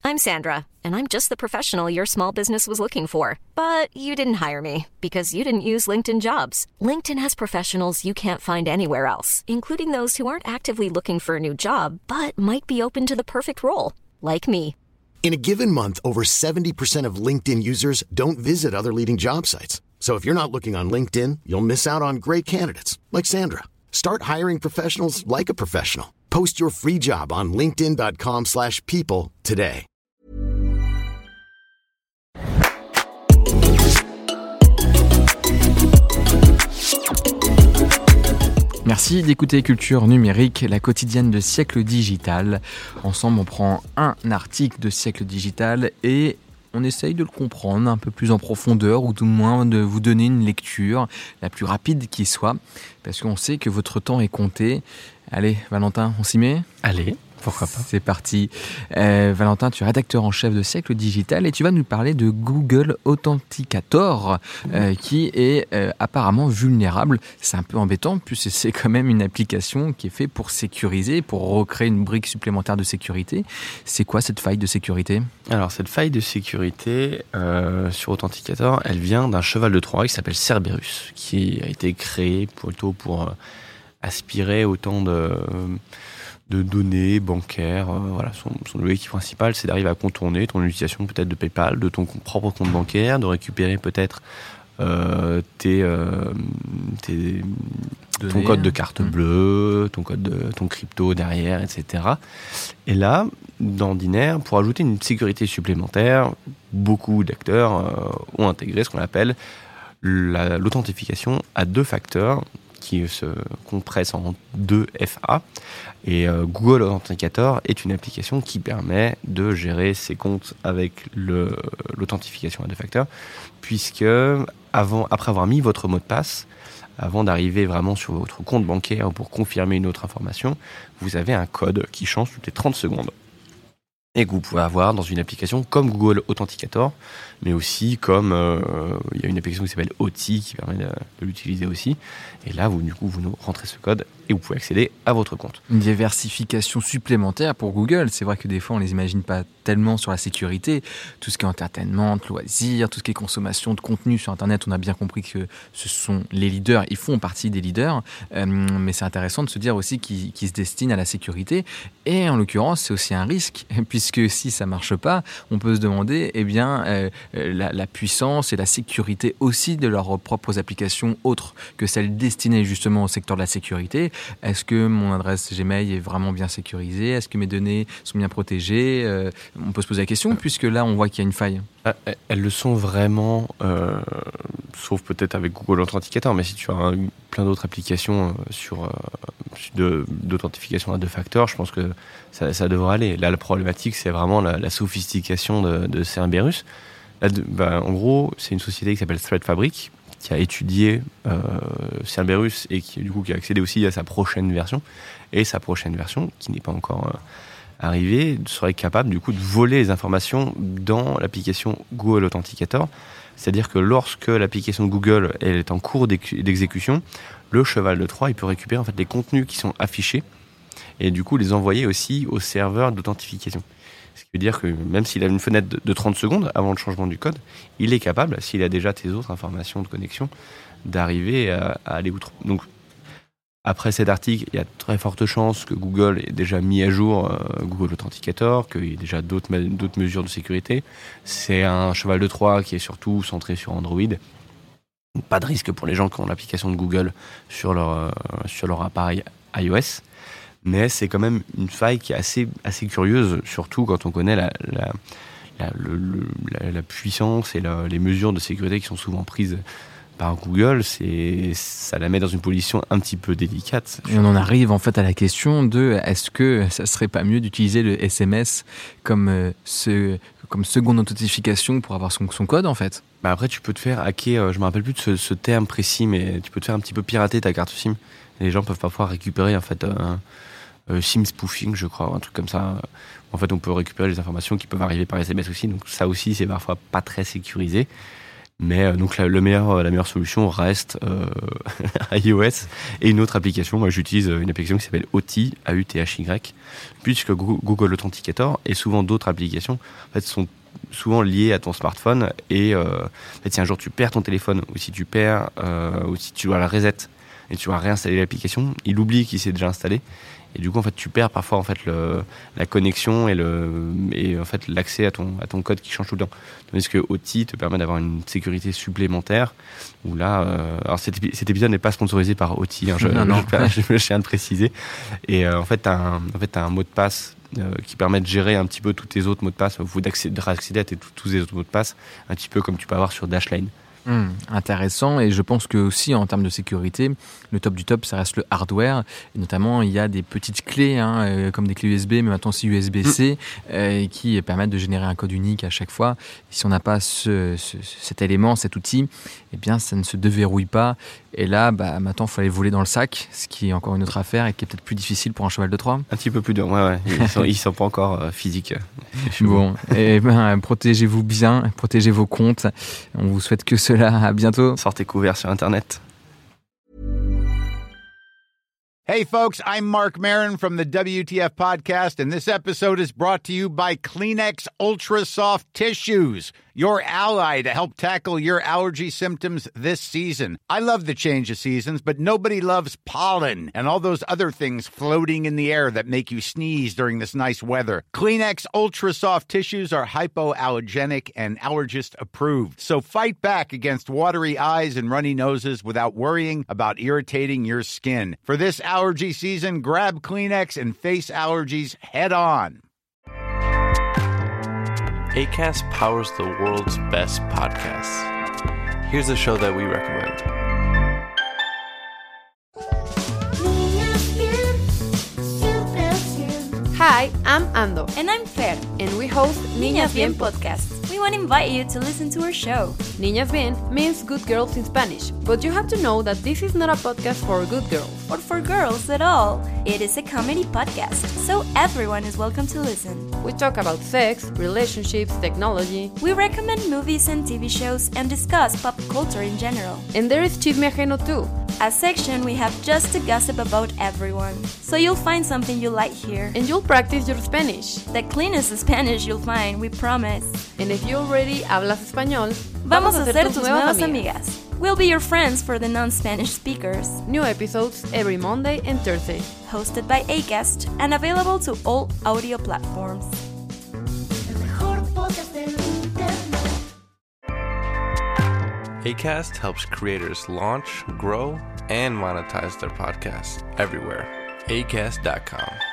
I'm Sandra, and I'm just the professional your small business was looking for. But you didn't hire me because you didn't use LinkedIn Jobs. LinkedIn has professionals you can't find anywhere else, including those who aren't actively looking for a new job, but might be open to the perfect role, like me. In a given month, over 70% of LinkedIn users don't visit other leading job sites. So if you're not looking on LinkedIn, you'll miss out on great candidates like Sandra. Start hiring professionals like a professional. Post your free job on linkedin.com/people today. Merci d'écouter Culture Numérique, la quotidienne de Siècle Digital. Ensemble, on prend un article de Siècle Digital et on essaye de le comprendre un peu plus en profondeur ou tout le moins de vous donner une lecture la plus rapide qui soit parce qu'on sait que votre temps est compté. Allez, Valentin, on s'y met ? Allez, pourquoi pas. C'est parti. Valentin, tu es rédacteur en chef de Siècle Digital et tu vas nous parler de Google Authenticator qui est apparemment vulnérable. C'est un peu embêtant puisque c'est quand même une application qui est faite pour sécuriser, pour recréer une brique supplémentaire de sécurité. C'est quoi cette faille de sécurité ? Alors cette faille de sécurité sur Authenticator, elle vient d'un cheval de Troie qui s'appelle Cerberus, qui a été créé plutôt pour aspirer autant de données bancaires. Voilà, son objectif principal, c'est d'arriver à contourner ton utilisation peut-être de PayPal, de ton propre compte bancaire, de récupérer peut-être ton code de carte bleue, ton code de ton crypto derrière, etc. Et là, d'ordinaire, pour ajouter une sécurité supplémentaire, beaucoup d'acteurs ont intégré ce qu'on appelle l'authentification à 2 facteurs, qui se compresse en 2 FA. Et Google Authenticator est une application qui permet de gérer ses comptes avec l'authentification à 2 facteurs, puisque après avoir mis votre mot de passe, avant d'arriver vraiment sur votre compte bancaire pour confirmer une autre information, vous avez un code qui change toutes les 30 secondes. Et que vous pouvez avoir dans une application comme Google Authenticator, mais aussi comme il y a une application qui s'appelle OTI qui permet de l'utiliser aussi. Et là, vous nous rentrez ce code et vous pouvez accéder à votre compte. Une diversification supplémentaire pour Google. C'est vrai que des fois, on ne les imagine pas tellement sur la sécurité. Tout ce qui est entertainment, loisirs, tout ce qui est consommation de contenu sur Internet, on a bien compris que ce sont les leaders. Ils font partie des leaders. Mais c'est intéressant de se dire aussi qu'ils se destinent à la sécurité. Et en l'occurrence, c'est aussi un risque, puisque si ça ne marche pas, on peut se demander la puissance et la sécurité aussi de leurs propres applications autres que celles destinées justement au secteur de la sécurité. Est-ce que mon adresse Gmail est vraiment bien sécurisée ? Est-ce que mes données sont bien protégées ? On peut se poser la question puisque là on voit qu'il y a une faille. Elles le sont vraiment, sauf peut-être avec Google Authenticator, mais si tu as plein d'autres applications d'authentification à 2 facteurs, je pense que ça devrait aller. Là, la problématique, c'est vraiment la sophistication de Cerberus. Là, en gros, c'est une société qui s'appelle ThreadFabric, qui a étudié Cerberus et qui a accédé aussi à sa prochaine version. Et sa prochaine version, qui n'est pas encore arrivée, serait capable du coup de voler les informations dans l'application Google Authenticator. C'est-à-dire que lorsque l'application de Google elle est en cours d'exécution, le cheval de Troie il peut récupérer en fait les contenus qui sont affichés et du coup les envoyer aussi au serveur d'authentification. Ce qui veut dire que même s'il a une fenêtre de 30 secondes avant le changement du code, il est capable, s'il a déjà tes autres informations de connexion, d'arriver à aller outre. Donc, après cet article, il y a de très fortes chances que Google ait déjà mis à jour Google Authenticator, qu'il y ait déjà d'autres mesures de sécurité. C'est un cheval de Troie qui est surtout centré sur Android. Pas de risque pour les gens qui ont l'application de Google sur leur appareil iOS. Mais c'est quand même une faille qui est assez curieuse, surtout quand on connaît la puissance et les mesures de sécurité qui sont souvent prises par Google. Ça la met dans une position un petit peu délicate. Et on en arrive en fait à la question de est-ce que ça serait pas mieux d'utiliser le SMS comme seconde authentification pour avoir son code en fait ? Après tu peux te faire hacker, je me rappelle plus de ce terme précis, mais tu peux te faire un petit peu pirater ta carte SIM. Et les gens peuvent parfois récupérer en fait SIM spoofing, je crois, un truc comme ça. En fait, on peut récupérer les informations qui peuvent arriver par SMS aussi. Donc ça aussi, c'est parfois pas très sécurisé. Mais donc la meilleure solution reste iOS et une autre application. Moi, j'utilise une application qui s'appelle Authy, A-U-T-H-Y, puisque Google Authenticator et souvent d'autres applications en fait, sont souvent liées à ton smartphone. Et en fait, si un jour tu perds ton téléphone ou si tu perds ou si tu dois la reset et tu dois réinstaller l'application, il oublie qu'il s'est déjà installé. Et du coup, en fait, tu perds parfois en fait la connexion et en fait l'accès à ton code qui change tout le temps. Tandis que Authy te permet d'avoir une sécurité supplémentaire. Où là, alors cet épisode n'est pas sponsorisé par Authy. Hein, je tiens à le préciser. Et en fait, t'as un mot de passe qui permet de gérer un petit peu tous tes autres mots de passe. Vous pouvez accéder à tous les autres mots de passe, un petit peu comme tu peux avoir sur Dashlane. Intéressant, et je pense que aussi en termes de sécurité, le top du top, ça reste le hardware. Et notamment, il y a des petites clés, comme des clés USB, mais maintenant aussi USB-C, qui permettent de générer un code unique à chaque fois. Et si on n'a pas cet élément, cet outil, eh bien, ça ne se déverrouille pas. Et là, maintenant, il faut aller voler dans le sac, ce qui est encore une autre affaire et qui est peut-être plus difficile pour un cheval de Troie. Un petit peu plus dur, ouais. Ils sont pas encore physiques. Bon, et protégez-vous bien, protégez vos comptes. On vous souhaite que cela. À bientôt. Sortez couverts sur Internet. Hey, folks, I'm Mark Maron from the WTF Podcast, and this episode is brought to you by Kleenex Ultra Soft Tissues, your ally to help tackle your allergy symptoms this season. I love the change of seasons, but nobody loves pollen and all those other things floating in the air that make you sneeze during this nice weather. Kleenex Ultra Soft Tissues are hypoallergenic and allergist approved, so fight back against watery eyes and runny noses without worrying about irritating your skin. For this allergy season, grab Kleenex and face allergies head on. Acast powers the world's best podcasts. Here's a show that we recommend. Hi, I'm Ando. And I'm Fer. And we host Niñas Bien podcast. We want to invite you to listen to our show. Niñas Bien means good girls in Spanish, but you have to know that this is not a podcast for good girls. Or for girls at all. It is a comedy podcast, so everyone is welcome to listen. We talk about sex, relationships, technology. We recommend movies and TV shows and discuss pop culture in general. And there is Chisme Ajeno too. A section we have just to gossip about everyone. So you'll find something you like here. And you'll practice your Spanish. The cleanest Spanish you'll find, we promise. And if you already hablas español, vamos a ser tus nuevas amigas. We'll be your friends for the non-Spanish speakers. New episodes every Monday and Thursday. Hosted by Acast and available to all audio platforms. Acast helps creators launch, grow, and monetize their podcasts everywhere. Acast.com.